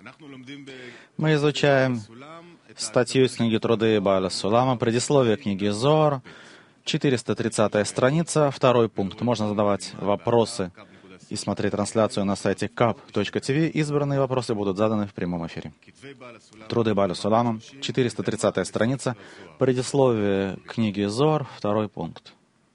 Мы изучаем статью из книги Труды Бааля Сулама, предисловие книги Зоар, 430-я страница, второй пункт. Можно задавать вопросы и смотреть трансляцию на сайте kap.tv. Избранные вопросы будут заданы в прямом эфире. Труды Бааля Сулама, 430-я страница, предисловие книги Зоар, второй пункт.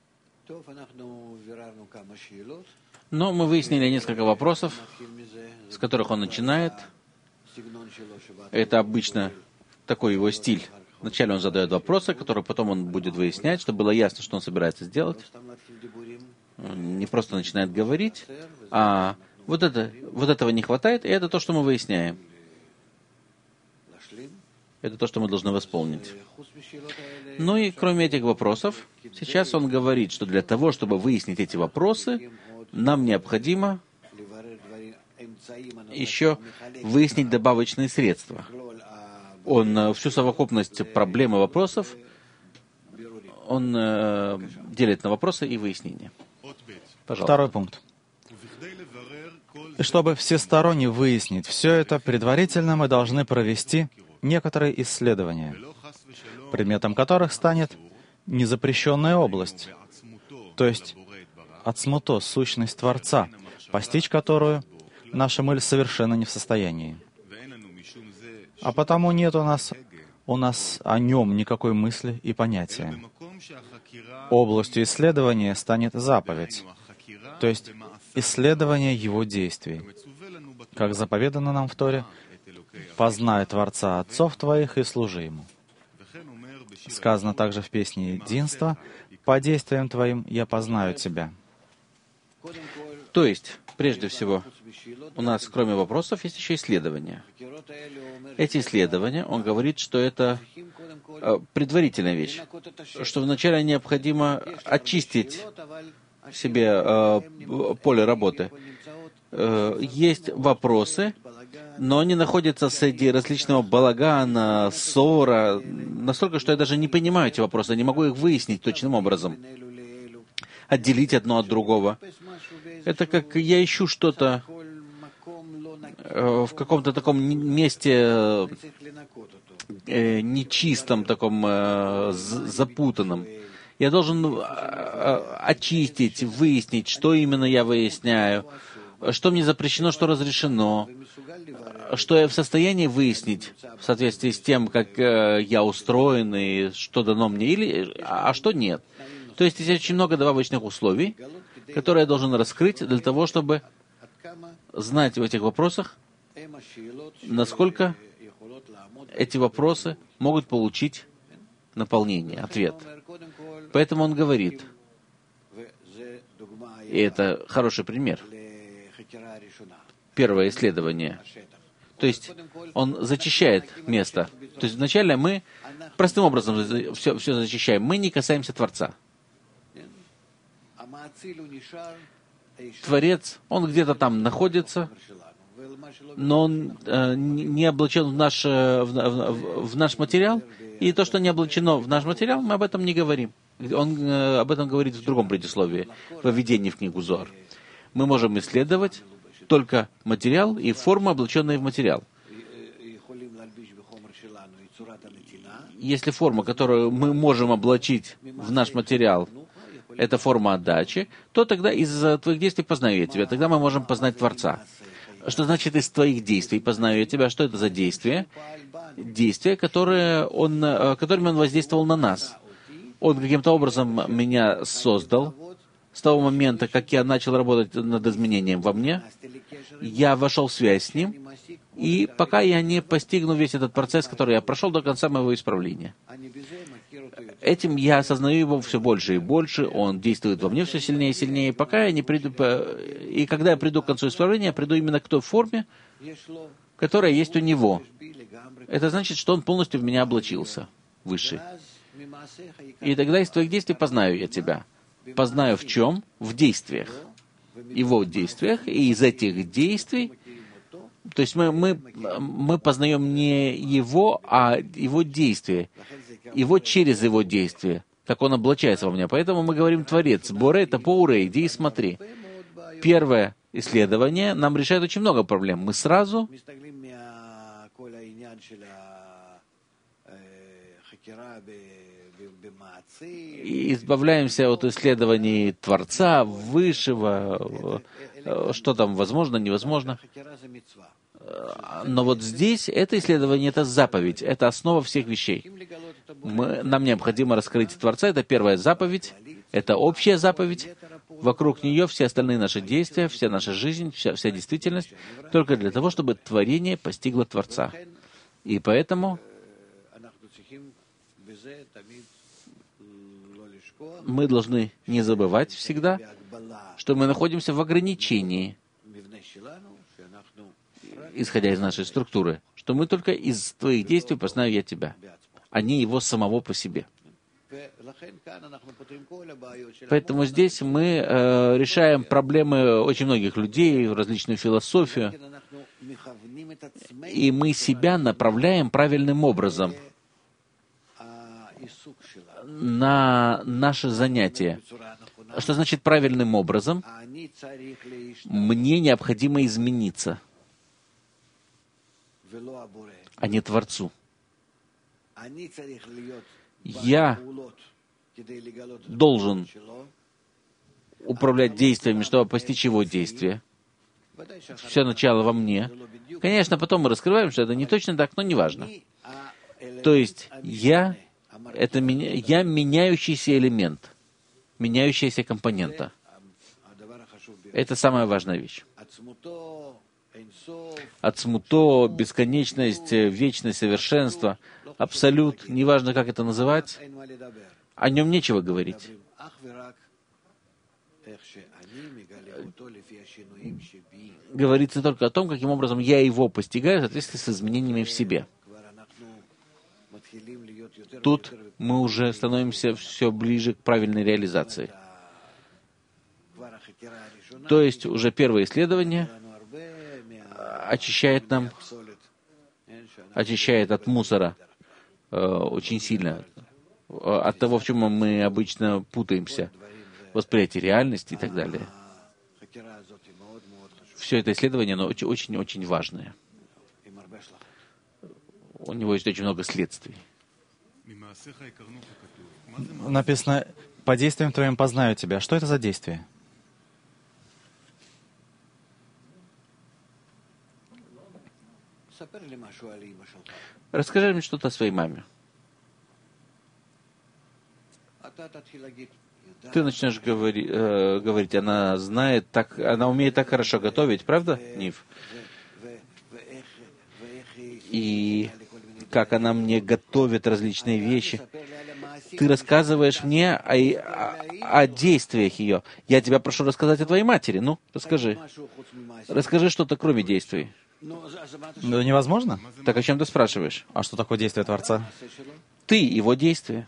Но мы выяснили несколько вопросов, с которых он начинает. Это обычно такой его стиль. Вначале он задает вопросы, которые потом он будет выяснять, чтобы было ясно, что он собирается сделать. Он не просто начинает говорить, а вот этого не хватает, и это то, что мы выясняем. Это то, что мы должны восполнить. Ну и кроме этих вопросов, сейчас он говорит, что для того, чтобы выяснить эти вопросы, нам необходимо еще выяснить добавочные средства. Он всю совокупность проблем и вопросов, он делит на вопросы и выяснения. Пожалуйста. Второй пункт. И чтобы всесторонне выяснить все это, предварительно мы должны провести некоторые исследования, предметом которых станет незапрещенная область, то есть ацмуто, сущность Творца, постичь которую наша мысль совершенно не в состоянии. А потому нет у нас о нем никакой мысли и понятия. Областью исследования станет заповедь, то есть исследование его действий. Как заповедано нам в Торе, «Познай Творца отцов твоих и служи Ему». Сказано также в песне единства, «По действиям твоим я познаю тебя». То есть, прежде всего, у нас, кроме вопросов, есть еще исследования. Эти исследования, он говорит, что это предварительная вещь, что вначале необходимо очистить себе поле работы. Есть вопросы, но они находятся среди различного балагана, ссора, настолько, что я даже не понимаю эти вопросы, не могу их выяснить точным образом, отделить одно от другого. Это как я ищу что-то в каком-то таком месте нечистом, таком запутанном. Я должен очистить, выяснить, что именно я выясняю, что мне запрещено, что разрешено, что я в состоянии выяснить в соответствии с тем, как я устроен и что дано мне, а что нет. То есть есть очень много добавочных условий, которые я должен раскрыть для того, чтобы знать в этих вопросах, насколько эти вопросы могут получить наполнение, ответ. Поэтому он говорит, и это хороший пример, первое исследование. То есть он зачищает место. То есть вначале мы простым образом все зачищаем. Мы не касаемся Творца. Творец, он где-то там находится, но он не облачен в наш материал, и то, что не облачено в наш материал, мы об этом не говорим. Он об этом говорит в другом предисловии, в введении в книгу Зоар. Мы можем исследовать только материал и формы, облаченные в материал. Если форма, которую мы можем облачить в наш материал, это форма отдачи, то тогда из твоих действий познаю я тебя. Тогда мы можем познать Творца. Что значит из твоих действий познаю я тебя? Что это за действие? Действие, которыми он воздействовал на нас. Он каким-то образом меня создал. С того момента, как я начал работать над изменением во мне, я вошел в связь с ним, и пока я не постигну весь этот процесс, который я прошел до конца моего исправления. Этим я осознаю его все больше и больше, он действует во мне все сильнее и сильнее, пока я не приду, и когда я приду к концу исправления, я приду именно к той форме, которая есть у него. Это значит, что он полностью в меня облачился, высший. И тогда из твоих действий познаю я тебя. Познаю в чем? В действиях. Его действиях, и из этих действий, то есть мы познаем не его, а его действия. Его через его действия, как он облачается во мне. Поэтому мы говорим Творец. Боре — это поуре, иди и смотри. Первое исследование нам решает очень много проблем. Мы сразу И избавляемся от исследований Творца, Высшего, что там возможно, невозможно. Но вот здесь это исследование, это заповедь, это основа всех вещей. Нам необходимо раскрыть Творца, это первая заповедь, это общая заповедь. Вокруг нее все остальные наши действия, вся наша жизнь, вся действительность, только для того, чтобы творение постигло Творца. И поэтому мы должны не забывать всегда, что мы находимся в ограничении, исходя из нашей структуры, что мы только из твоих действий познаю я тебя, а не его самого по себе. Поэтому здесь мы решаем проблемы очень многих людей, различную философию, и мы себя направляем правильным образом на наше занятие. Что значит правильным образом? Мне необходимо измениться, а не Творцу. Я должен управлять действиями, чтобы постичь его действия. Все начало во мне. Конечно, потом мы раскрываем, что это не точно так, но неважно. То есть я меняющийся элемент, меняющаяся компонента. Это самая важная вещь. Ацмуто, бесконечность, вечность, совершенство, абсолют, неважно, как это называть, о нем нечего говорить. Говорится только о том, каким образом я его постигаю в соответствии с изменениями в себе. Тут мы уже становимся все ближе к правильной реализации. То есть уже первое исследование очищает от мусора очень сильно, от того, в чем мы обычно путаемся, восприятие реальности и так далее. Все это исследование, оно очень-очень важное. У него есть очень много следствий. Написано, по действиям твоим познаю тебя. Что это за действие? Расскажи мне что-то о своей маме. Ты начнешь говорить, она знает, она умеет так хорошо готовить, правда, Нив? И как она мне готовит различные вещи. Ты рассказываешь мне о действиях ее. Я тебя прошу рассказать о твоей матери. Ну, расскажи. Расскажи что-то, кроме действий. Ну, невозможно? Так о чем ты спрашиваешь? А что такое действие Творца? Ты, его действие.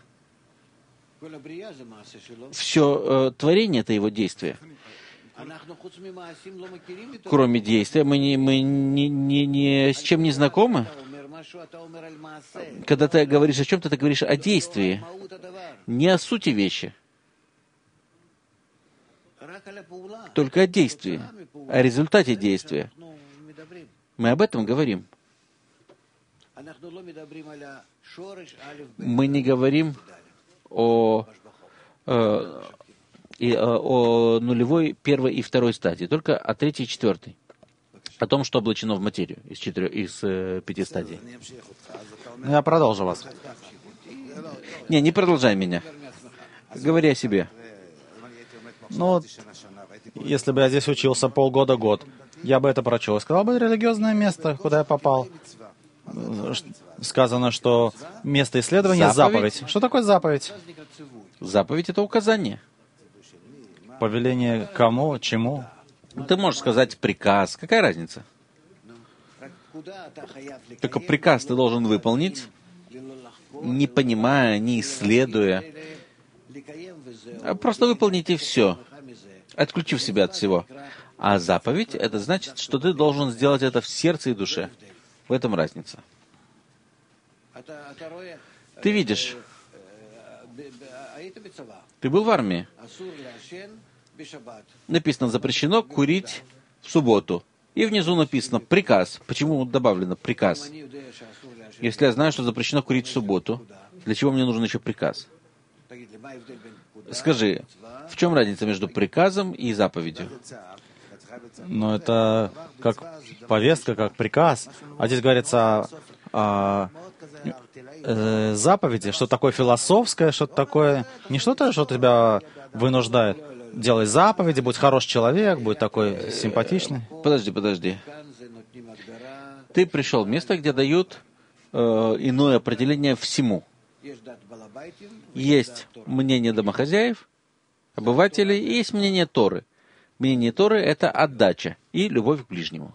Все творение — это его действие. Кроме действия, мы ни с чем не знакомы. Когда ты говоришь о чем-то, ты говоришь о действии, не о сути вещи. Только о действии, о результате действия. Мы об этом говорим. Мы не говорим о нулевой, первой и второй стадии, только о третьей и четвертой. О том, что облачено в материю из 5 стадий. Я продолжу вас. Не продолжай меня. Говори о себе. Ну, если бы я здесь учился полгода-год, я бы это прочел. Сказал бы, религиозное место, куда я попал. Сказано, что место исследования — заповедь. Что такое заповедь? Заповедь — это указание. Повеление кому, чему? Ты можешь сказать приказ. Какая разница? Только приказ ты должен выполнить, не понимая, не исследуя. Просто выполните все, отключив себя от всего. А заповедь — это значит, что ты должен сделать это в сердце и душе. В этом разница. Ты видишь, ты был в армии. Написано, запрещено курить в субботу. И внизу написано «приказ». Почему добавлено «приказ»? Если я знаю, что запрещено курить в субботу, для чего мне нужен еще приказ? Скажи, в чем разница между приказом и заповедью? Но это как повестка, как приказ. А здесь говорится о заповеди, что такое философское, что-то такое, не что-то, что тебя вынуждает. Делай заповеди, будь хороший человек, будь такой симпатичный. Подожди. Ты пришел в место, где дают иное определение всему. Есть мнение домохозяев, обывателей, и есть мнение Торы. Мнение Торы — это отдача и любовь к ближнему.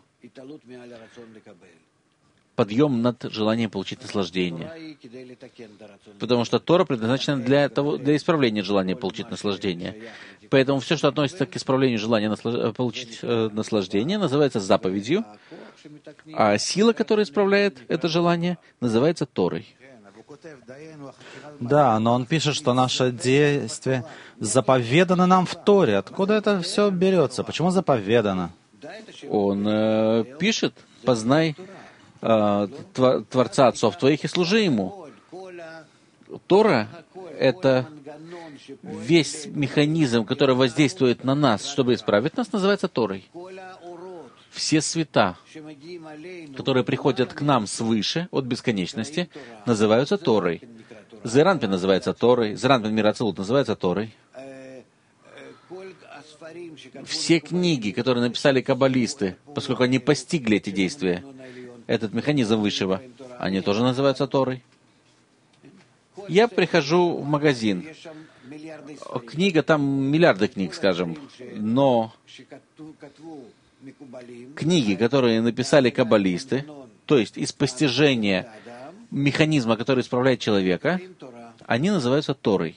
Подъем над желанием получить наслаждение. Потому что Тора предназначена для исправления желания получить наслаждение. Поэтому все, что относится к исправлению желания получить наслаждение, называется заповедью, а сила, которая исправляет это желание, называется Торой. Да, но он пишет, что наше действие заповедано нам в Торе. Откуда это все берется? Почему заповедано? Он пишет: «Познай Творца отцов твоих и служи Ему». Тора — это весь механизм, который воздействует на нас, чтобы исправить нас, называется Торой. Все света, которые приходят к нам свыше, от бесконечности, называются Торой. Зеранпин называется Торой, Зеранпин Мир Ацилут называется Торой. Все книги, которые написали каббалисты, поскольку они постигли эти действия, этот механизм высшего, они тоже называются Торой. Я прихожу в магазин. Книга, там миллиарды книг, скажем, но книги, которые написали каббалисты, то есть из постижения механизма, который исправляет человека, они называются Торой.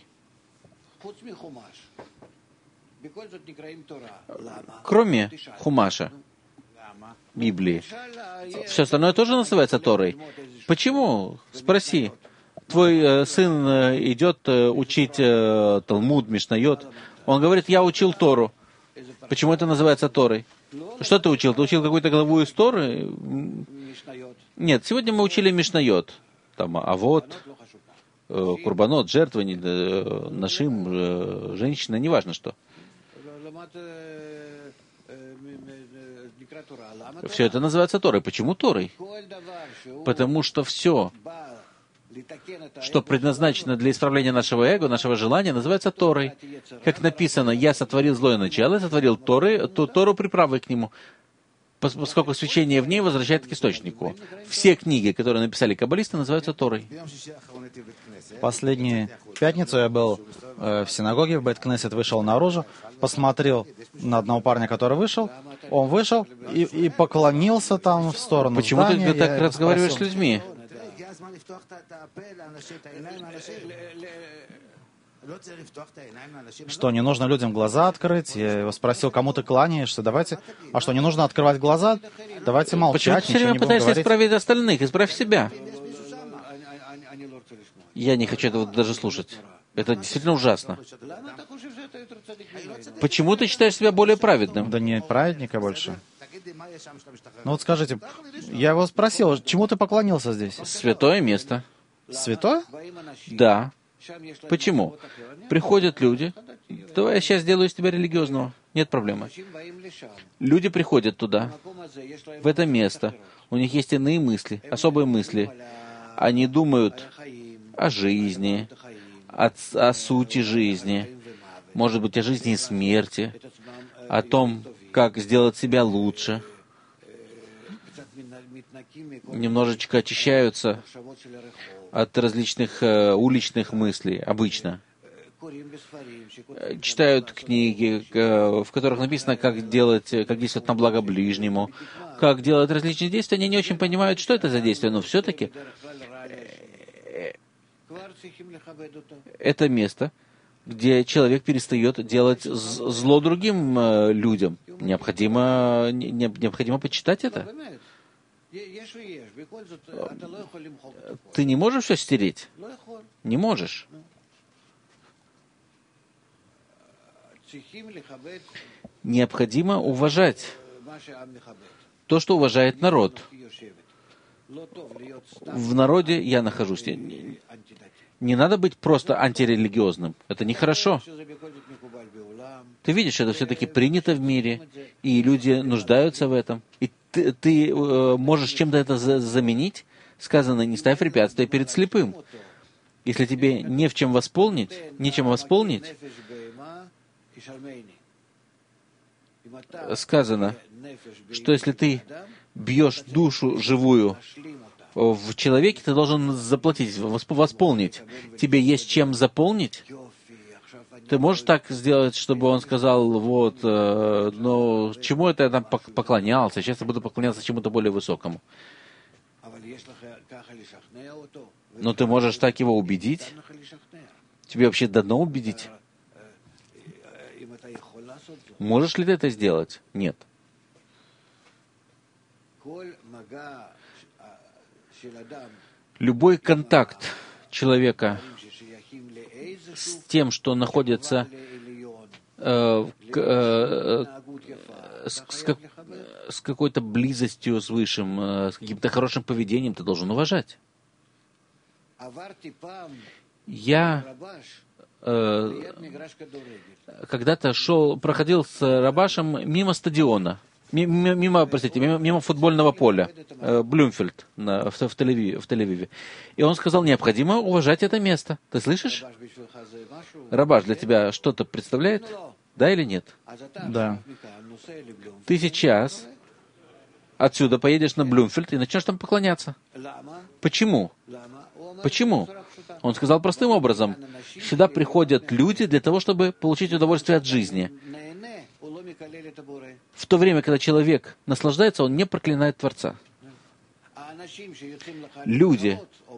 Кроме Хумаша, Библии, все остальное тоже называется Торой. Почему? Спроси. Твой сын идет учить Талмуд, Мишнайот. Он говорит: я учил Тору. Почему это называется Торой? Что ты учил? Ты учил какую-то главу из Торы? Нет, сегодня мы учили Мишнайот. Там Авот, Курбанот, жертвы, Нашим, женщина, неважно что. Все это называется Торой. Почему Торой? Потому что все, что предназначено для исправления нашего эго, нашего желания, называется Торой. Как написано: «Я сотворил злое начало, сотворил Тору приправой к нему», поскольку свечение в ней возвращает к источнику. Все книги, которые написали каббалисты, называются Торой. В последнюю пятницу я был в синагоге, в Бейт-Кнесет, вышел наружу, посмотрел на одного парня, который вышел. Он вышел и поклонился там в сторону Почему здания. ты так разговариваешь с людьми? Что, не нужно людям глаза открыть? Я его спросил, кому ты кланяешься? Давайте. А что, не нужно открывать глаза? Давайте молчать, Почему ты все время пытаешься исправить остальных? Исправь себя. Я не хочу этого даже слушать. Это действительно ужасно. Почему ты считаешь себя более праведным? Да не праведника больше. Ну вот скажите, я его спросил, чему ты поклонился здесь? Святое место. Святое? Да. Почему? Приходят люди. Давай я сейчас сделаю из тебя религиозного. Нет проблемы. Люди приходят туда, в это место. У них есть иные мысли, особые мысли. Они думают о жизни, о сути жизни, может быть, о жизни и смерти, о том, как сделать себя лучше. Немножечко очищаются от различных уличных мыслей, обычно. Читают книги, в которых написано, как действовать на благо ближнему, как делать различные действия. Они не очень понимают, что это за действие, но все-таки это место, где человек перестает делать зло другим людям. Необходимо почитать это. Ты не можешь все стереть? Не можешь. Необходимо уважать то, что уважает народ. В народе я нахожусь. Не надо быть просто антирелигиозным. Это нехорошо. Ты видишь, это все-таки принято в мире, и люди нуждаются в этом. И ты можешь чем-то это заменить. Сказано, не ставь препятствия перед слепым. Если тебе нечем восполнить, сказано, что если ты бьешь душу живую в человеке, ты должен заплатить, восполнить. Тебе есть чем заполнить? Ты можешь так сделать, чтобы он сказал, вот, ну, чему это я там поклонялся, сейчас я буду поклоняться чему-то более высокому. Но ты можешь так его убедить? Тебе вообще дано убедить? Можешь ли ты это сделать? Нет. Любой контакт человека с тем, что находится с какой-то близостью с Высшим, с каким-то хорошим поведением, ты должен уважать. Я когда-то проходил с Рабашем мимо стадиона, мимо футбольного поля, Блюмфельд в Тель-Авиве. И он сказал, необходимо уважать это место. Ты слышишь? Рабаш для тебя что-то представляет? Да или нет? Да. Ты сейчас отсюда поедешь на Блюмфельд и начнешь там поклоняться. Почему? Почему? Он сказал простым образом. Сюда приходят люди для того, чтобы получить удовольствие от жизни. В то время, когда человек наслаждается, он не проклинает Творца. Люди,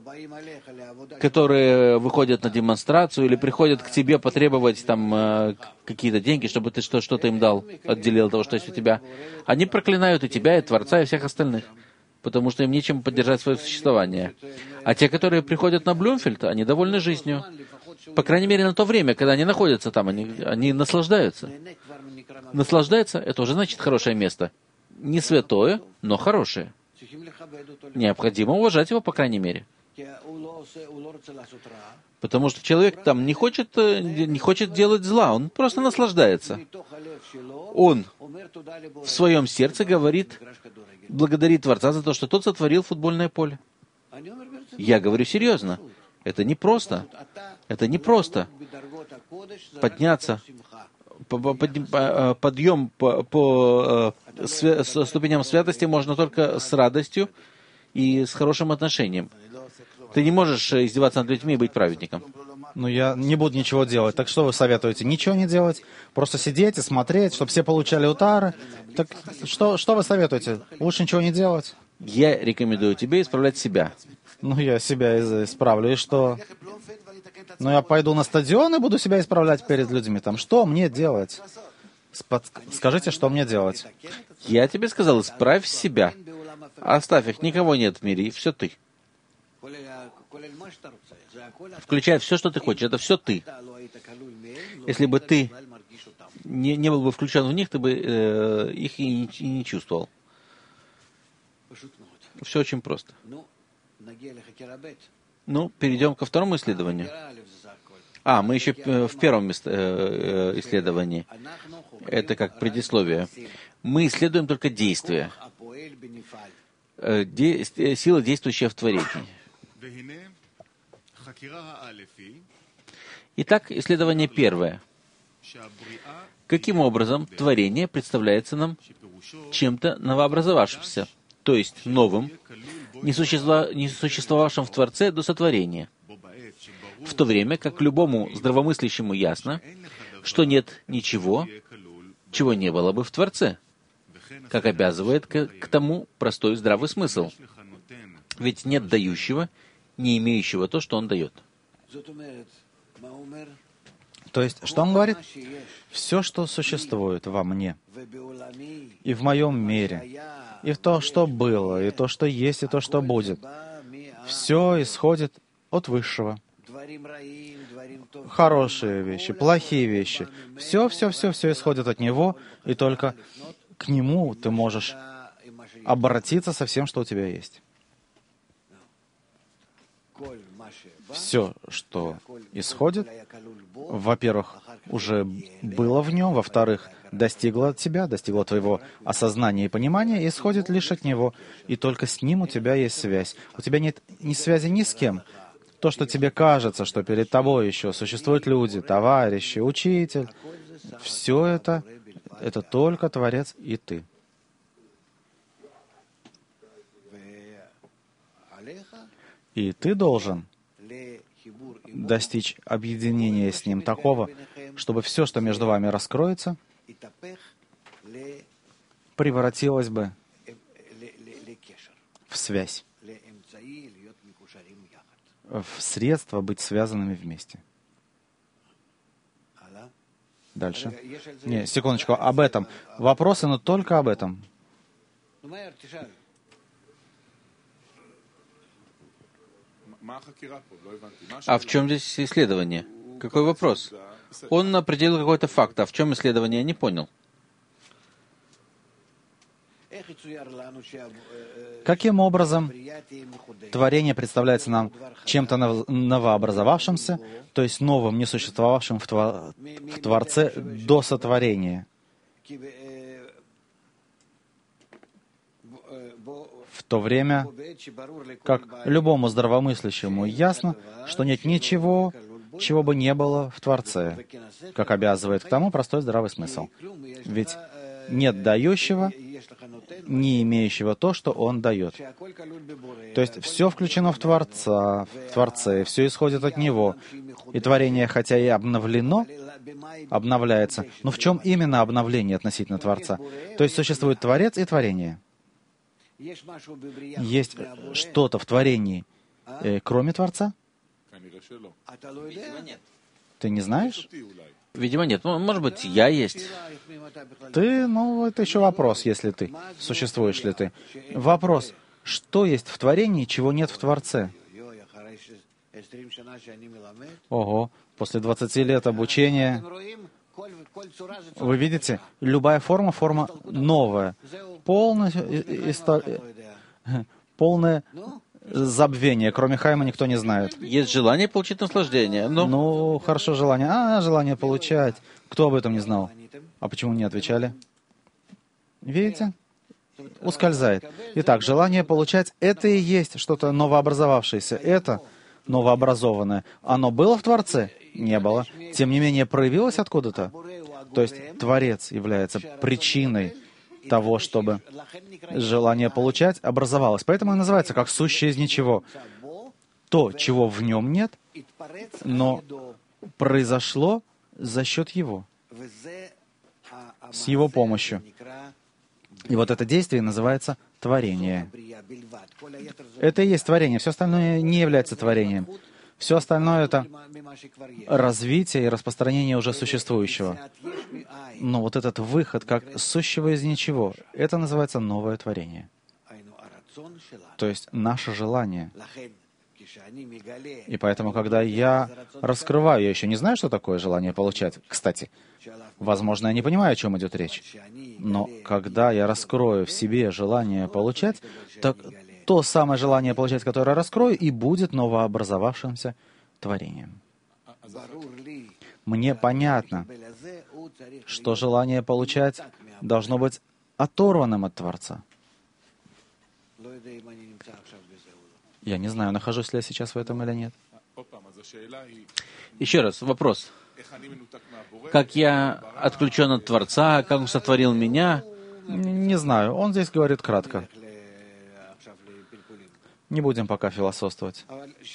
которые выходят на демонстрацию или приходят к тебе потребовать там какие-то деньги, чтобы ты что-то им дал, отделил от того, что есть у тебя, они проклинают и тебя, и Творца, и всех остальных, потому что им нечем поддержать свое существование. А те, которые приходят на Блюмфельд, они довольны жизнью. По крайней мере, на то время, когда они находятся там, они наслаждаются. Наслаждается — это уже значит хорошее место. Не святое, но хорошее. Необходимо уважать его, по крайней мере. Потому что человек там не хочет делать зла, он просто наслаждается. Он в своем сердце говорит, благодарит Творца за то, что тот сотворил футбольное поле. Я говорю серьезно. Это непросто. Это непросто. Подняться, подъем по ступеням святости можно только с радостью и с хорошим отношением. Ты не можешь издеваться над людьми и быть праведником. Ну, я не буду ничего делать. Так что вы советуете? Ничего не делать? Просто сидеть и смотреть, чтобы все получали утары? Так что вы советуете? Лучше ничего не делать? Я рекомендую тебе исправлять себя. Ну, я себя исправлю. И что? Ну, я пойду на стадион и буду себя исправлять перед людьми. Там что мне делать? Скажите, что мне делать? Я тебе сказал, исправь себя. Оставь их, никого нет в мире, и все ты. Включая все, что ты хочешь, это все ты. Если бы ты не был бы включен в них, ты бы их и не чувствовал. Все очень просто. Ну, перейдем ко второму исследованию. Мы еще в первом исследовании. Это как предисловие. Мы исследуем только действия. Сила, действующая в творении. Итак, исследование первое. Каким образом творение представляется нам чем-то новообразовавшимся, то есть новым, не существовавшим в Творце до сотворения, в то время как любому здравомыслящему ясно, что нет ничего, чего не было бы в Творце, как обязывает к тому простой здравый смысл. Ведь нет дающего, не имеющего то, что он дает. То есть, что он говорит? Все, что существует во мне, и в моем мире, и в то, что было, и то, что есть, и то, что будет, все исходит от Высшего. Хорошие вещи, плохие вещи. Все исходит от Него, и только к Нему ты можешь обратиться со всем, что у тебя есть. Все, что исходит, во-первых, уже было в нем, во-вторых, достигло от тебя, достигло твоего осознания и понимания, и исходит лишь от него. И только с ним у тебя есть связь. У тебя нет ни связи ни с кем. То, что тебе кажется, что перед тобой еще существуют люди, товарищи, учитель, все это только Творец и ты. И ты должен достичь объединения с Ним такого, чтобы все, что между вами раскроется, превратилось бы в связь, в средство быть связанными вместе. Дальше. Не, секундочку, об этом. Вопросы, но только об этом. А в чем здесь исследование? Какой вопрос? Он определил какой-то факт, а в чем исследование, я не понял. Каким образом творение представляется нам чем-то новообразовавшимся, то есть новым, не существовавшим в Творце до сотворения? В то время, как любому здравомыслящему ясно, что нет ничего, чего бы не было в Творце, как обязывает к тому простой здравый смысл. Ведь нет дающего, не имеющего то, что Он дает. То есть все включено в Творце, все исходит от Него. И творение, хотя и обновлено, обновляется. Но в чем именно обновление относительно Творца? То есть существует Творец и творение. Есть что-то в творении, кроме Творца? Ты не знаешь? Видимо, нет. Может быть, я есть. Ты, это еще вопрос, если ты. Существуешь ли ты? Вопрос, что есть в творении, чего нет в Творце? Ого, после 20 лет обучения, вы видите, любая форма новая. Полное забвение. Кроме Хайма никто не знает. Есть желание получить наслаждение. Ну, хорошо, желание. Желание получать. Кто об этом не знал? А почему не отвечали? Видите? Ускользает. Итак, желание получать — это и есть что-то новообразовавшееся. Это новообразованное. Оно было в Творце? Не было. Тем не менее, проявилось откуда-то. То есть Творец является причиной того, чтобы желание получать образовалось. Поэтому и называется как сущее из ничего. То, чего в нем нет, но произошло за счет его, с его помощью. И вот это действие называется творение. Это и есть творение. Все остальное не является творением. Все остальное — это развитие и распространение уже существующего. Но вот этот выход как сущего из ничего, это называется новое творение. То есть наше желание. И поэтому, когда я раскрываю, я еще не знаю, что такое желание получать. Кстати, возможно, я не понимаю, о чем идет речь. Но когда я раскрою в себе желание получать, так то самое желание получать, которое я раскрою, и будет новообразовавшимся творением. Мне понятно, что желание получать должно быть оторванным от Творца. Я не знаю, нахожусь ли я сейчас в этом или нет. Еще раз, вопрос. Как я отключен от Творца, как Он сотворил меня? Не знаю, он здесь говорит кратко. Не будем пока философствовать.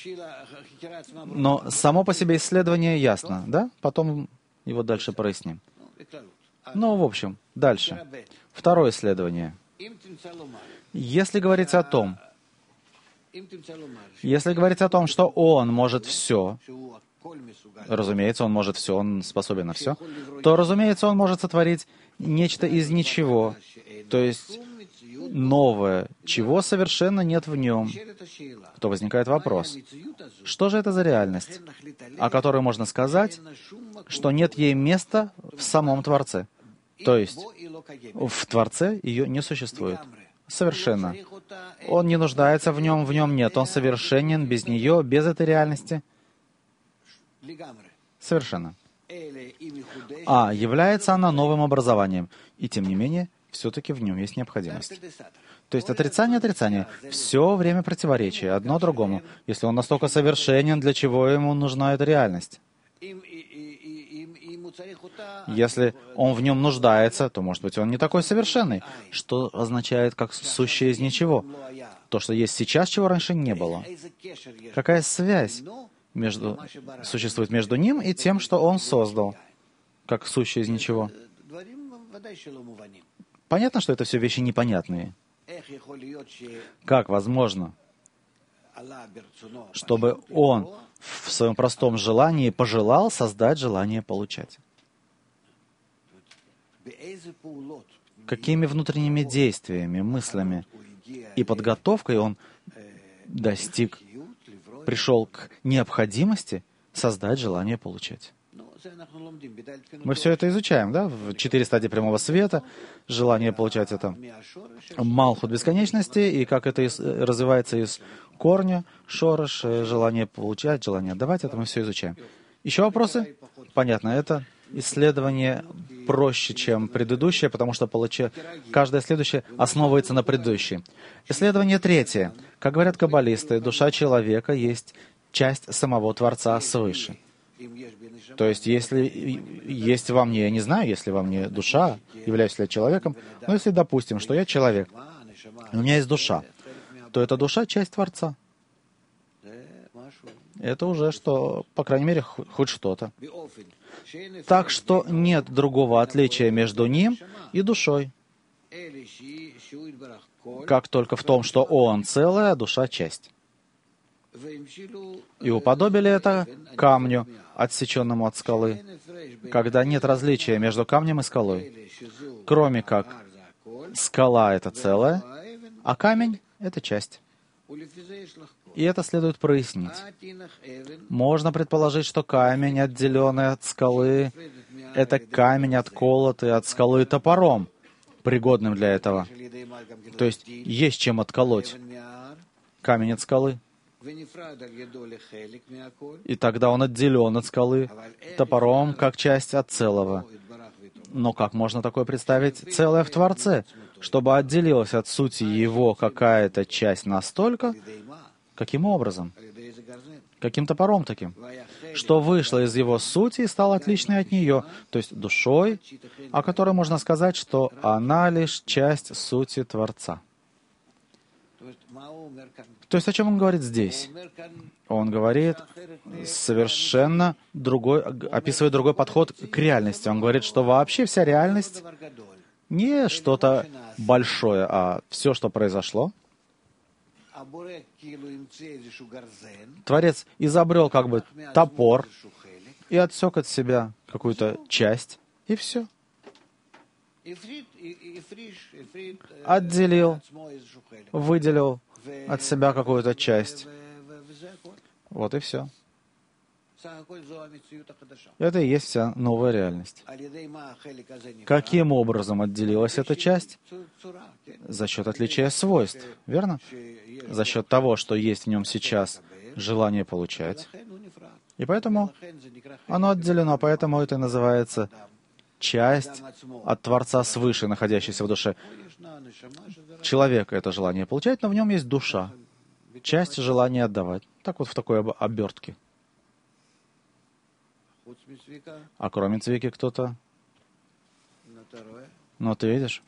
Но само по себе исследование ясно, да? Потом его дальше проясним. Ну, в общем, дальше. Второе исследование. Если говорить о том, что Он может все, разумеется, Он может все, Он способен на все, то, разумеется, Он может сотворить нечто из ничего, то есть новое, чего совершенно нет в нем. То возникает вопрос, что же это за реальность, о которой можно сказать, что нет ей места в самом Творце? То есть в Творце ее не существует. Совершенно. Он не нуждается в нем нет. Он совершенен без нее, без этой реальности. Совершенно. А является она новым образованием. И тем не менее, все-таки в нем есть необходимость. То есть отрицание. Все время противоречие, одно другому. Если он настолько совершенен, для чего ему нужна эта реальность? Если он в нем нуждается, то, может быть, он не такой совершенный, что означает как сущее из ничего. То, что есть сейчас, чего раньше не было. Какая связь существует между ним и тем, что он создал, как сущее из ничего? Понятно, что это все вещи непонятные. Как возможно, чтобы он в своем простом желании пожелал создать желание получать? Какими внутренними действиями, мыслями и подготовкой он пришел к необходимости создать желание получать? Мы все это изучаем, да? В 4 стадии прямого света. Желание получать — это Малхут бесконечности, и как это развивается из корня, шорош, желание получать, желание отдавать. Это мы все изучаем. Еще вопросы? Понятно, это исследование проще, чем предыдущее, потому что каждое следующее основывается на предыдущем. Исследование 3. Как говорят каббалисты, душа человека есть часть самого Творца свыше. То есть, если есть во мне, я не знаю, если во мне душа, являюсь ли я человеком, но если допустим, что я человек, у меня есть душа, то эта душа — часть Творца. Это уже что, по крайней мере, хоть что-то. Так что нет другого отличия между ним и душой, как только в том, что он целая, а душа — часть. И уподобили это камню, отсеченному от скалы, когда нет различия между камнем и скалой, кроме как скала — это целое, а камень — это часть. И это следует прояснить. Можно предположить, что камень, отделенный от скалы, это камень, отколотый от скалы топором, пригодным для этого. То есть есть чем отколоть камень от скалы. И тогда он отделен от скалы топором, как часть от целого. Но как можно такое представить целое в Творце, чтобы отделилась от сути его какая-то часть настолько? Каким образом? Каким топором таким? Что вышло из его сути и стало отличной от нее, то есть душой, о которой можно сказать, что она лишь часть сути Творца. То есть о чем он говорит здесь? Он говорит совершенно другой, описывает другой подход к реальности. Он говорит, что вообще вся реальность не что-то большое, а все, что произошло. Творец изобрел как бы топор и отсек от себя какую-то часть, и все. Отделил, выделил от себя какую-то часть. Вот и все. Это и есть вся новая реальность. Каким образом отделилась эта часть? За счет отличия свойств, верно? За счет того, что есть в нем сейчас желание получать. И поэтому оно отделено, поэтому это называется часть от Творца свыше, находящаяся в душе. Человека — это желание получать, но в нем есть душа. Часть желания отдавать. Так вот в такой обертке. А кроме Цвики кто-то? Ну, ты видишь?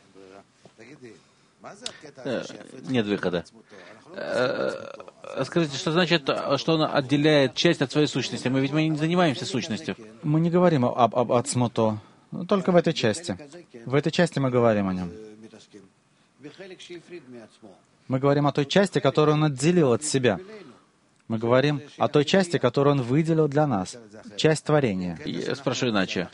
Нет выхода. Скажите, что значит, что он отделяет часть от своей сущности? Мы не занимаемся сущностью. Мы не говорим об ацмуто, только в этой части. В этой части мы говорим о нем. Мы говорим о той части, которую он отделил от себя. Мы говорим о той части, которую он выделил для нас. Часть творения. Я спрошу иначе.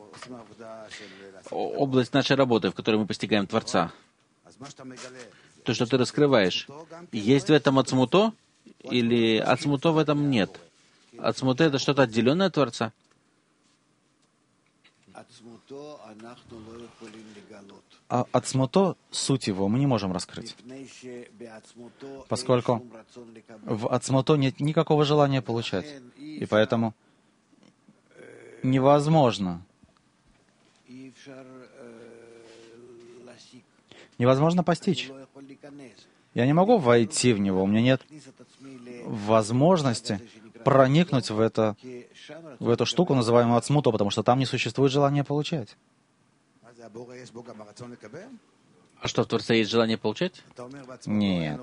Область нашей работы, в которой мы постигаем Творца. То, что ты раскрываешь, есть в этом ацмуто? Или ацмуто в этом нет? Ацмуто — это что-то отделенное от Творца? А ацмуто, суть его, мы не можем раскрыть, поскольку в ацмуто нет никакого желания получать. И поэтому невозможно постичь. Я не могу войти в него, у меня нет возможности проникнуть в эту штуку, называемую ацмуто, потому что там не существует желания получать. А что, в Творце есть желание получать? Нет.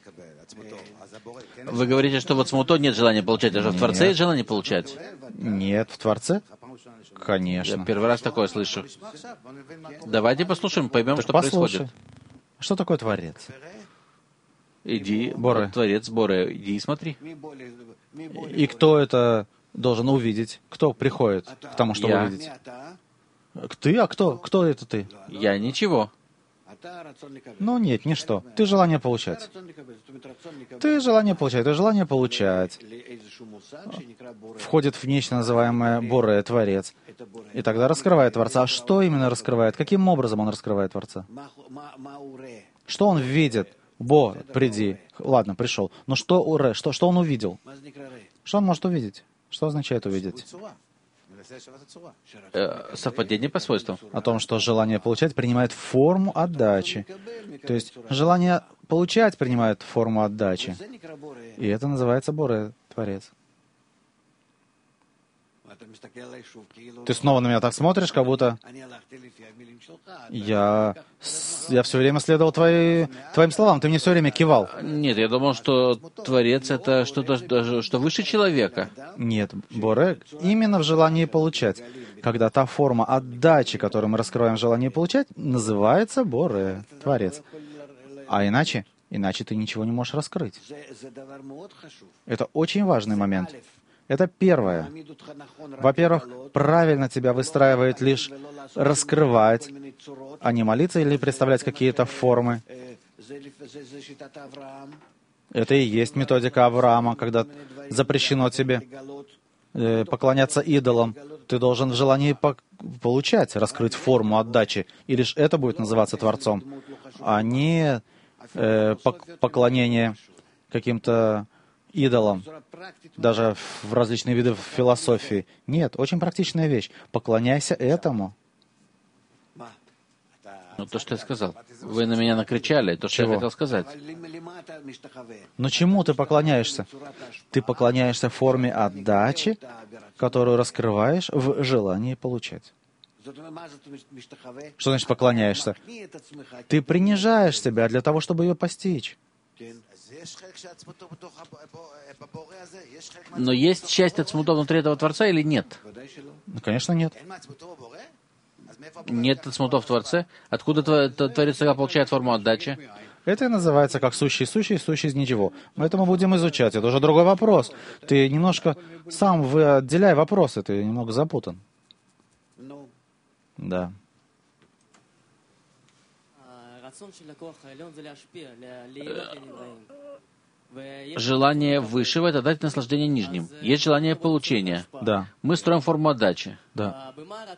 Вы говорите, что в ацмуто нет желания получать, а что в Творце есть желание получать? Нет, в Творце? Я Конечно. первый раз такое слышу. Давайте послушаем, поймем, что происходит. Что такое Творец? Иди, Боре. Творец, Боре, иди и смотри. И кто это должен увидеть? Кто приходит к тому, чтобы Я. увидеть? Ты? А кто? Кто это ты? Я ничего. Ну нет, ничто. Ты желание получать. Ты желание получать, ты желание получать. Входит в нечто, называемое Боре, Творец. И тогда раскрывает Творца. А что именно раскрывает? Каким образом он раскрывает Творца? Что он видит? Бо, приди. Ладно, пришел. Но что уре? Что он увидел? Что он может увидеть? Что означает увидеть? Совпадение по свойствам. О том, что желание получать принимает форму отдачи. То есть желание получать принимает форму отдачи. И это называется Боре, Творец. Ты снова на меня так смотришь, как будто я все время следовал твоим словам. Ты мне все время кивал. Нет, я думал, что Творец — это что-то, что выше человека. Нет, Боре именно в желании получать. Когда та форма отдачи, которую мы раскрываем в желании получать, называется Боре, Творец. А иначе ты ничего не можешь раскрыть. Это очень важный момент. Это первое. Во-первых, правильно тебя выстраивает лишь раскрывать, а не молиться или представлять какие-то формы. Это и есть методика Авраама, когда запрещено тебе поклоняться идолам. Ты должен в желании получать, раскрыть форму отдачи. И лишь это будет называться Творцом, а не поклонение каким-то идолам, даже в различные виды философии. Нет, очень практичная вещь. Поклоняйся этому. Ну, то, что я сказал. Вы на меня накричали, то, что я хотел сказать. Но чему ты поклоняешься? Ты поклоняешься форме отдачи, которую раскрываешь в желании получать. Что значит поклоняешься? Ты принижаешь себя для того, чтобы ее постичь. Но есть часть ацмуто внутри этого Творца или нет? Ну, конечно, нет. Нет ацмуто в Творце? Откуда Творец тогда получает форму отдачи? Это и называется как сущий из ничего. Мы это мы будем изучать. Это уже другой вопрос. Ты немножко сам отделяй вопросы, ты немного запутан. Да. Желание высшего — это дать наслаждение нижним. Есть желание получения. Да. Мы строим форму отдачи. Да.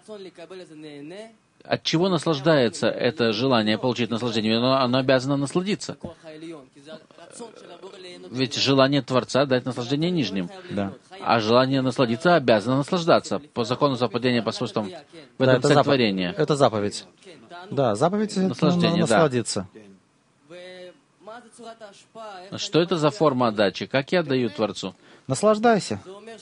От чего наслаждается это желание получить наслаждение? Оно обязано насладиться. Ведь желание Творца — дать наслаждение нижним. Да. А желание насладиться обязано наслаждаться по закону совпадения, по свойствам в этом цель творения. Это заповедь. Да, заповедь — Наслаждение, насладиться. Что это за форма отдачи? Как я отдаю Творцу? Наслаждайся.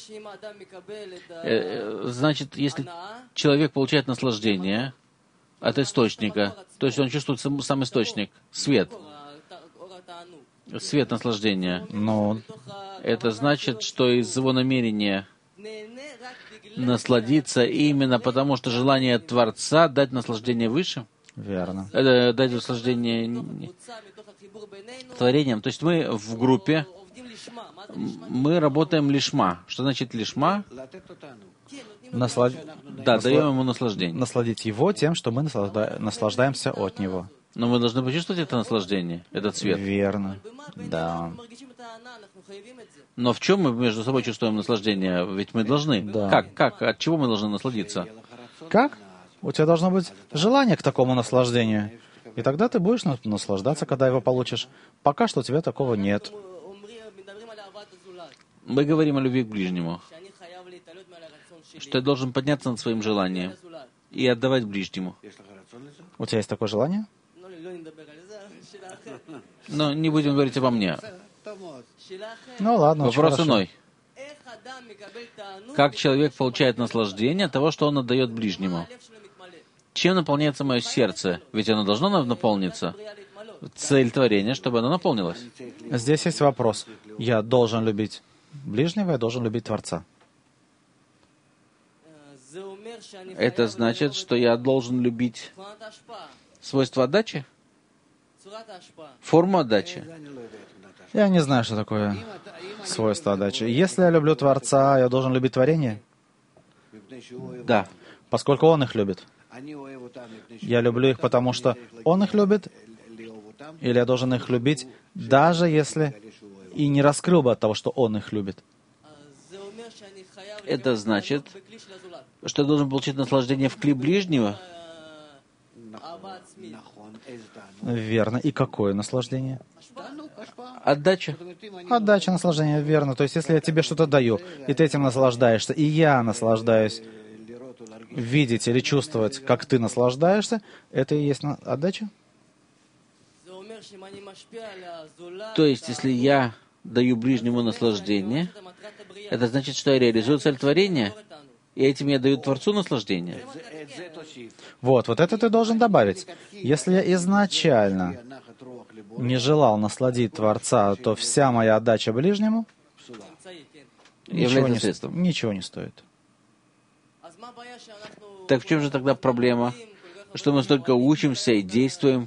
Значит, если человек получает наслаждение от источника, то есть он чувствует сам источник, свет наслаждения, Ну, это значит, что из его намерения насладиться именно потому, что желание Творца дать наслаждение выше, верно. дать наслаждение творением. То есть мы в группе, мы работаем лишма. Что значит лишма? Да, даем ему наслаждение. Насладить его тем, что мы наслаждаемся от него. Но мы должны почувствовать это наслаждение, этот цвет. Верно. Да. Но в чем мы между собой чувствуем наслаждение? Ведь мы должны. Да. Как? От чего мы должны насладиться? Как? у тебя должно быть желание к такому наслаждению. И тогда ты будешь наслаждаться, когда его получишь. Пока что у тебя такого нет. Мы говорим о любви к ближнему, что я должен подняться над своим желанием и отдавать ближнему. У тебя есть такое желание? Но не будем говорить обо мне. Ну ладно, очень Вопрос хорошо. иной. Как человек получает наслаждение от того, что он отдает ближнему? Чем наполняется мое сердце? Ведь оно должно наполниться. Цель творения, чтобы оно наполнилось. Здесь есть вопрос. Я должен любить ближнего, я должен любить Творца. Это значит, что я должен любить свойства отдачи? Форму отдачи? Я не знаю, что такое свойство отдачи. Если я люблю Творца, я должен любить творение, Да. поскольку Он их любит. Я люблю их, потому что Он их любит, или я должен их любить, даже если и не раскрыл бы от того, что Он их любит. Это значит, что я должен получить наслаждение в клип ближнего? Верно. И какое наслаждение? Отдача. Отдача, наслаждение, верно. То есть, если я тебе что-то даю, и ты этим наслаждаешься, и я наслаждаюсь, видеть или чувствовать, как ты наслаждаешься, это и есть отдача? То есть, если я даю ближнему наслаждение, это значит, что я реализую цель творения, и этим я даю Творцу наслаждение. Вот это ты должен добавить. Если я изначально не желал насладить Творца, то вся моя отдача ближнему Является средством. ничего не стоит. Так в чем же тогда проблема? Что мы столько учимся и действуем,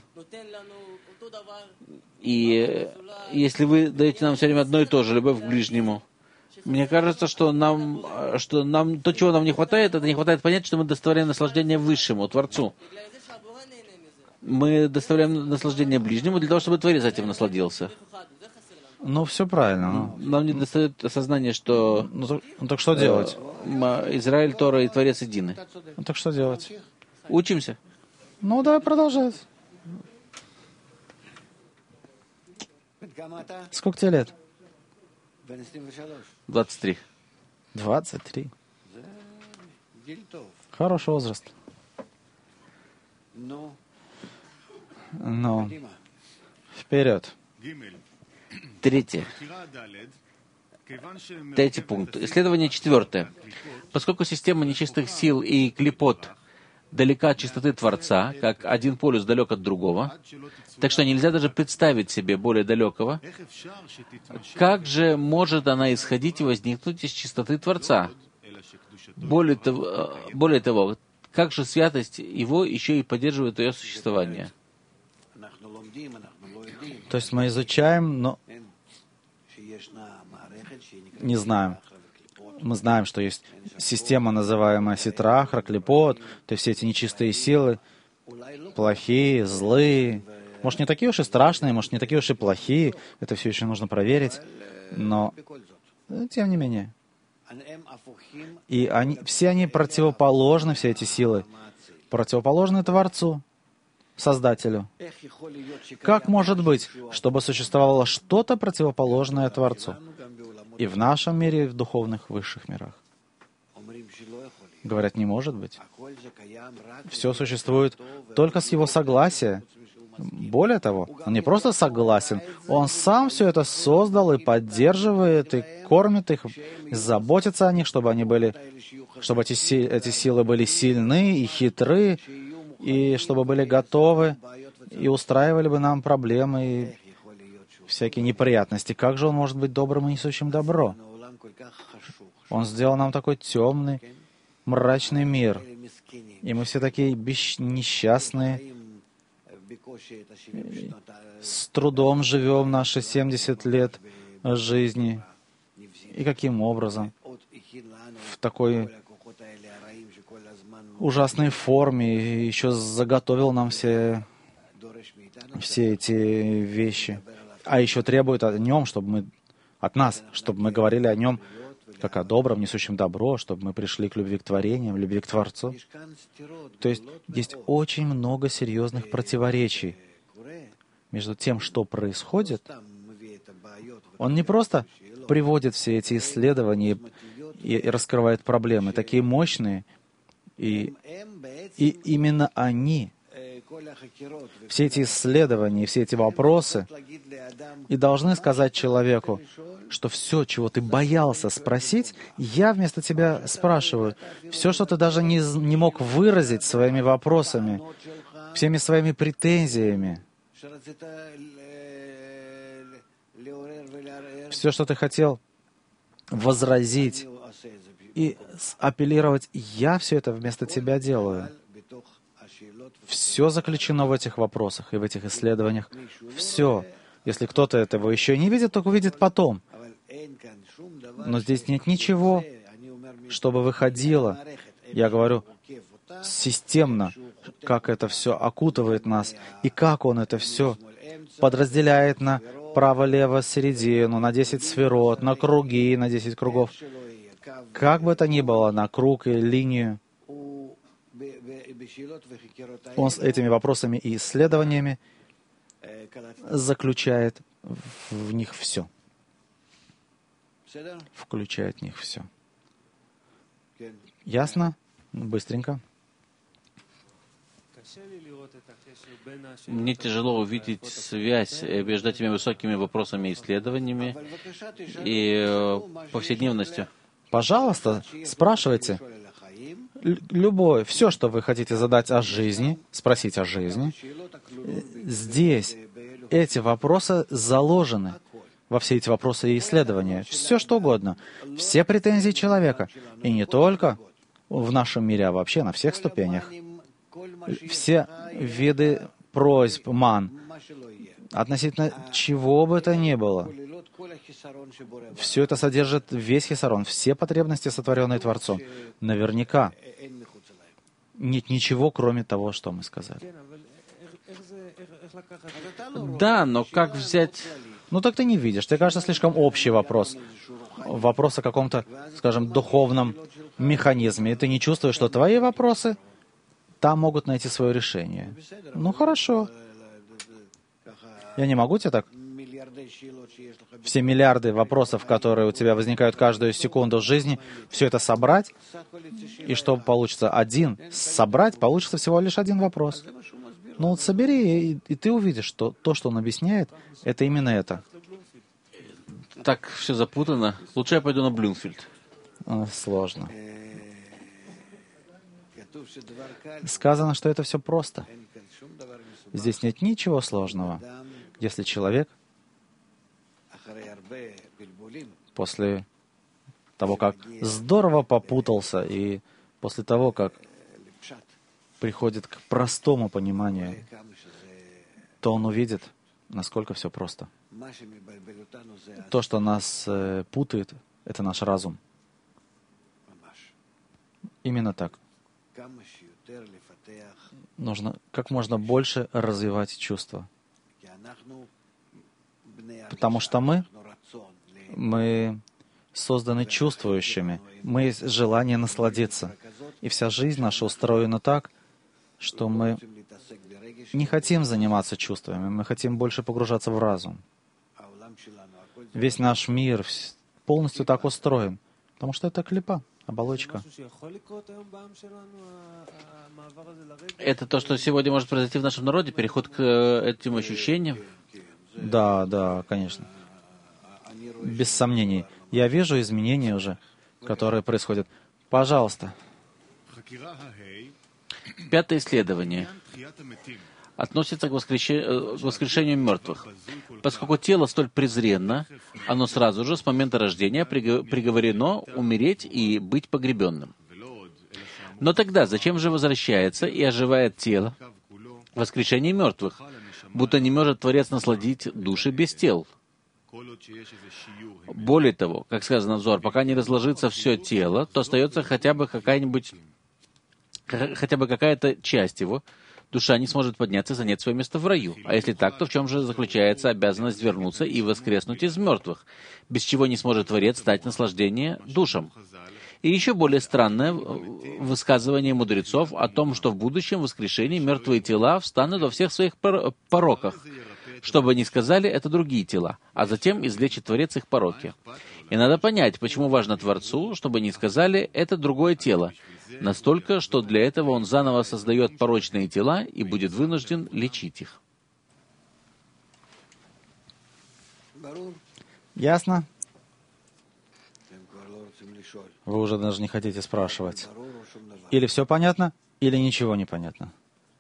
и если вы даете нам все время одно и то же, любовь к ближнему, мне кажется, что нам то, чего нам не хватает, это не хватает понять, что мы доставляем наслаждение Высшему, Творцу. Мы доставляем наслаждение ближнему для того, чтобы Творец этим насладился. Ну, все правильно. Нам не достает осознания, что Так что делать? Израиль, Тора и Творец едины. Так что делать? Учимся. Ну, давай продолжать. Сколько тебе лет? 23. 23. Хороший возраст. Ну, вперед. Третий пункт. Исследование 4. Поскольку система нечистых сил и клипот далека от чистоты Творца, как один полюс далек от другого, так что нельзя даже представить себе более далекого, как же может она исходить и возникнуть из чистоты Творца? Более того, как же святость Его еще и поддерживает ее существование? То есть мы изучаем, но не знаем. Мы знаем, что есть система, называемая ситра, храклипот, то есть все эти нечистые силы, плохие, злые. Может, не такие уж и страшные, может, не такие уж и плохие. Это все еще нужно проверить. Но, тем не менее. И все они противоположны, все эти силы. Противоположны Творцу, Создателю. Как может быть, чтобы существовало что-то противоположное Творцу? И в нашем мире, и в духовных высших мирах. Говорят, не может быть. Все существует только с Его согласия. Более того, Он не просто согласен, Он сам все это создал и поддерживает, и кормит их, заботится о них, чтобы эти силы были сильны и хитры, и чтобы были готовы, и устраивали бы нам проблемы и всякие неприятности. Как же Он может быть добрым и несущим добро? Он сделал нам такой темный, мрачный мир. И мы все такие несчастные, с трудом живем наши 70 лет жизни. И каким образом? В такой ужасной форме и еще заготовил нам все эти вещи. А еще требует от нас, чтобы мы говорили о Нем как о добром, несущем добро, чтобы мы пришли к любви к творениям, любви к Творцу. То есть есть очень много серьезных противоречий между тем, что происходит. Он не просто приводит все эти исследования и раскрывает проблемы, такие мощные, и именно они, все эти исследования, все эти вопросы, и должны сказать человеку, что все, чего ты боялся спросить, я вместо тебя спрашиваю. Все, что ты даже не мог выразить своими вопросами, всеми своими претензиями, все, что ты хотел возразить и апеллировать, я все это вместо тебя делаю. Все заключено в этих вопросах и в этих исследованиях. Все. Если кто-то этого еще не видит, то увидит потом. Но здесь нет ничего, чтобы выходило, я говорю, системно, как это все окутывает нас, и как он это все подразделяет на право-лево, середину, на 10 сферот, на круги, на 10 кругов. Как бы это ни было, на круг и линию, он с этими вопросами и исследованиями заключает в них все. Включает в них все. Ясно? Быстренько. Мне тяжело увидеть связь между этими высокими вопросами и исследованиями и повседневностью. Пожалуйста, спрашивайте. Любое, все, что вы хотите задать о жизни, спросить о жизни, здесь эти вопросы заложены во все эти вопросы и исследования. Все, что угодно. Все претензии человека. И не только в нашем мире, а вообще на всех ступенях. Все виды просьб, ман, относительно чего бы то ни было. Все это содержит весь хисарон, все потребности, сотворенные Творцом. Наверняка нет ничего, кроме того, что мы сказали. Да, но как взять... Ну так ты не видишь. Тебе кажется, слишком общий вопрос. Вопрос о каком-то, скажем, духовном механизме. И ты не чувствуешь, что твои вопросы там могут найти свое решение. Ну хорошо. Я не могу тебе так? Все миллиарды вопросов, которые у тебя возникают каждую секунду в жизни, все это собрать, и что получится? Собрать, получится всего лишь один вопрос. Ну вот собери, и ты увидишь, что то, что он объясняет, это именно это. Так все запутано. Лучше я пойду на Блюмфильд. Сложно. Сказано, что это все просто. Здесь нет ничего сложного. Если человек после того, как здорово попутался, и после того, как приходит к простому пониманию, то он увидит, насколько все просто. То, что нас путает, это наш разум. Именно так. Нужно как можно больше развивать чувства. Потому что мы созданы чувствующими. Мы есть желание насладиться. И вся жизнь наша устроена так, что мы не хотим заниматься чувствами, мы хотим больше погружаться в разум. Весь наш мир полностью так устроен, потому что это клипа, оболочка. Это то, что сегодня может произойти в нашем народе, переход к этим ощущениям? Да, конечно. Без сомнений. Я вижу изменения уже, которые происходят. Пожалуйста. 5-е исследование относится к воскрешению мертвых. Поскольку тело столь презренно, оно сразу же с момента рождения приговорено умереть и быть погребенным. Но тогда зачем же возвращается и оживает тело? Воскрешение мертвых, будто не может Творец насладить души без тел. Более того, как сказано в Зоар, пока не разложится все тело, то остается хотя бы какая-то часть его, душа не сможет подняться и занять свое место в раю. А если так, то в чем же заключается обязанность вернуться и воскреснуть из мертвых, без чего не сможет Творец дать наслаждение душам? И еще более странное высказывание мудрецов о том, что в будущем воскрешении мертвые тела встанут во всех своих пороках, чтобы не сказали, это другие тела, а затем излечит Творец их пороки. И надо понять, почему важно Творцу, чтобы не сказали, это другое тело, настолько, что для этого Он заново создает порочные тела и будет вынужден лечить их. Ясно? Вы уже даже не хотите спрашивать. Или все понятно, или ничего не понятно.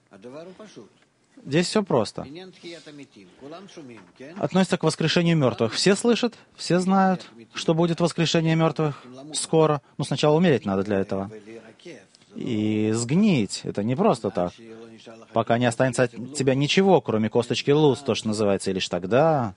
Здесь все просто. Относится к воскрешению мертвых. Все слышат, все знают, что будет воскрешение мертвых скоро. Но сначала умереть надо для этого. И сгнить. Это не просто так. Пока не останется от тебя ничего, кроме косточки луз, то, что называется. И лишь тогда,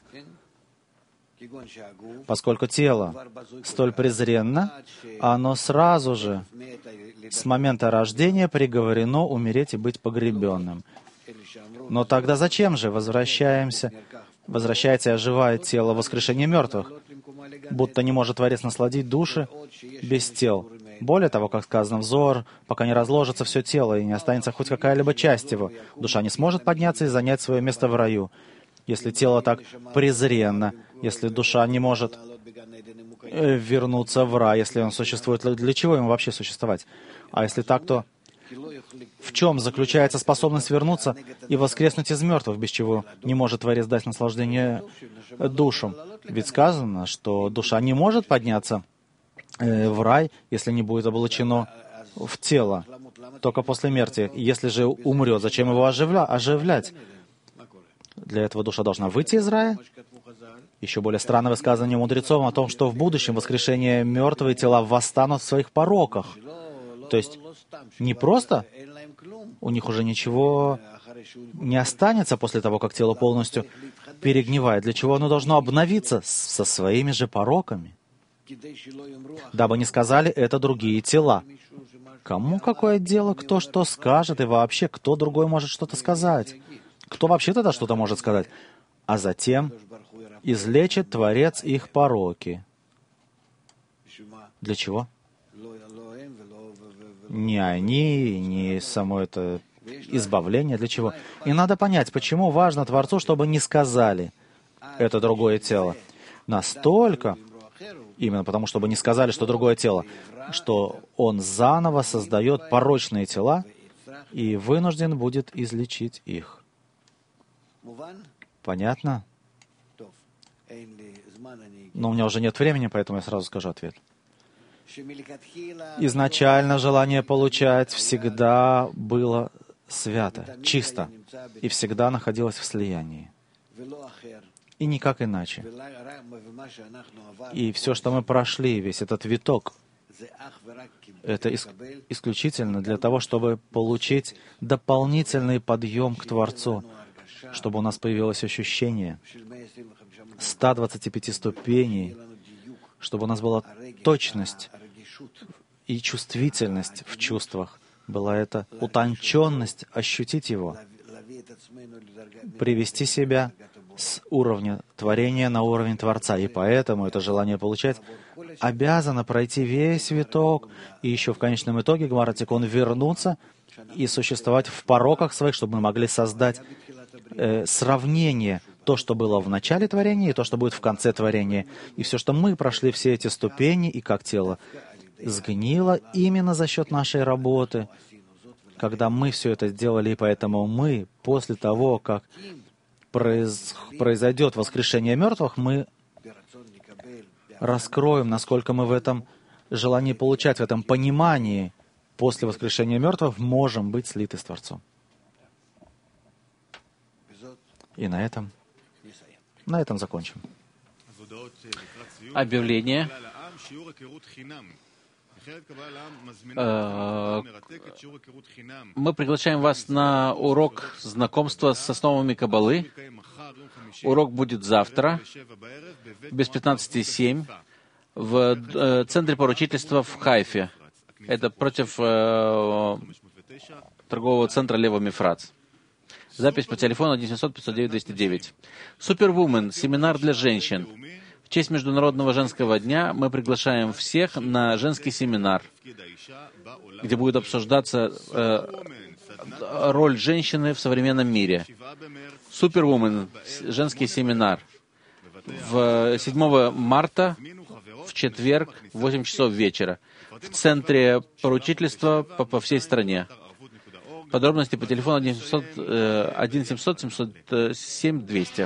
поскольку тело столь презренно, оно сразу же, с момента рождения, приговорено умереть и быть погребенным. Но тогда зачем же возвращается и оживает тело воскрешения мертвых, будто не может Творец насладить души без тел? Более того, как сказано, взор, пока не разложится все тело и не останется хоть какая-либо часть его, душа не сможет подняться и занять свое место в раю. Если тело так презренно, если душа не может вернуться в рай, если он существует, для чего ему вообще существовать? А если так, то в чем заключается способность вернуться и воскреснуть из мертвых, без чего не может Творец дать наслаждение душам? Ведь сказано, что душа не может подняться в рай, если не будет облачено в тело, только после смерти. Если же умрет, зачем его оживлять? Для этого душа должна выйти из рая. Еще более странное высказывание мудрецов о том, что в будущем воскрешение мертвые тела восстанут в своих пороках. То есть не просто у них уже ничего не останется после того, как тело полностью перегнивает, для чего оно должно обновиться со своими же пороками, дабы не сказали, это другие тела. Кому какое дело, кто что скажет, и вообще, кто другой может что-то сказать? Кто вообще тогда что-то может сказать? А затем излечит Творец их пороки. Для чего? Не они, не само это избавление, для чего? И надо понять, почему важно Творцу, чтобы не сказали, это другое тело. Настолько, именно потому, чтобы не сказали, что другое тело, что Он заново создает порочные тела и вынужден будет излечить их. Понятно? Но у меня уже нет времени, поэтому я сразу скажу ответ. Изначально желание получать всегда было свято, чисто, и всегда находилось в слиянии. И никак иначе. И все, что мы прошли, весь этот виток, это исключительно для того, чтобы получить дополнительный подъем к Творцу, чтобы у нас появилось ощущение 125 ступеней, чтобы у нас была точность и чувствительность в чувствах, была эта утонченность, ощутить его, привести себя с уровня творения на уровень Творца. И поэтому это желание получать обязано пройти весь виток, и еще в конечном итоге, Гмара Тикун, вернуться и существовать в пороках своих, чтобы мы могли создать сравнение, то, что было в начале творения, и то, что будет в конце творения. И все, что мы прошли все эти ступени, и как тело сгнило именно за счет нашей работы, когда мы все это сделали, и поэтому мы, после того, как произойдет воскрешение мертвых, мы раскроем, насколько мы в этом желании получать, в этом понимании после воскрешения мертвых можем быть слиты с Творцом. И на этом закончим. Объявление. Мы приглашаем вас на урок знакомства с основами Каббалы. Урок будет завтра, без 15:07, в Центре поручительства в Хайфе. Это против торгового центра Лева Мифрац. Запись по телефону 1-700-509-209. Супервумен. Семинар для женщин. В честь Международного женского дня мы приглашаем всех на женский семинар, где будет обсуждаться роль женщины в современном мире. Супервумен. Женский семинар. 7 марта в четверг в 8 часов вечера в центре поручительства по всей стране. Подробности по телефону 1-700-707-200.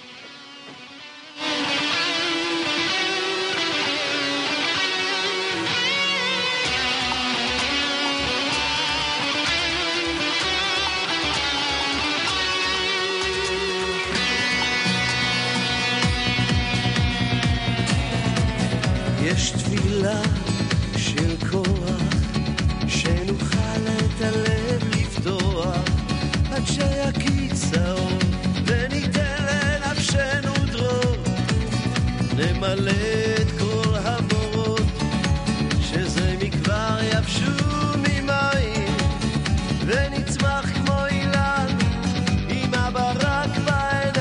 יש תפילה של כוח שנוכל את הלב לפתוח עד שיקיץ האור וניתן לנפשנו דרור נמלא את כל המורות שזה מכבר יבשו ממים ונצמח כמו אילן עם הברק בעיניים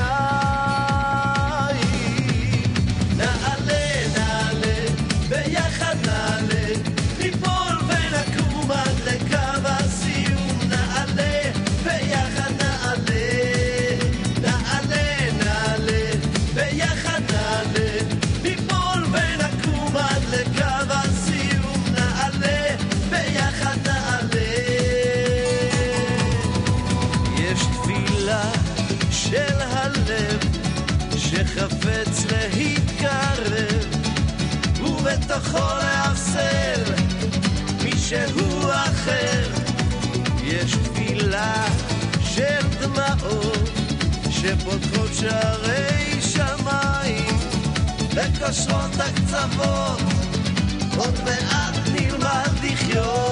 ביחד נעלה, ניפול ונקום עד לקו הסיום נעלה, ביחד נעלה, נעלה, נעלה, ביחד נעלה, ניפול ונקום עד לקו הסיום נעלה, ביחד נעלה. יש תפילה של הלב שחפץ להתקרב ובתוכו להפסל מישהו אחר. יש תפילה של דמעות שפותחות שערי שמיים וקושרות הקצוות עוד מעט נלמד לחיות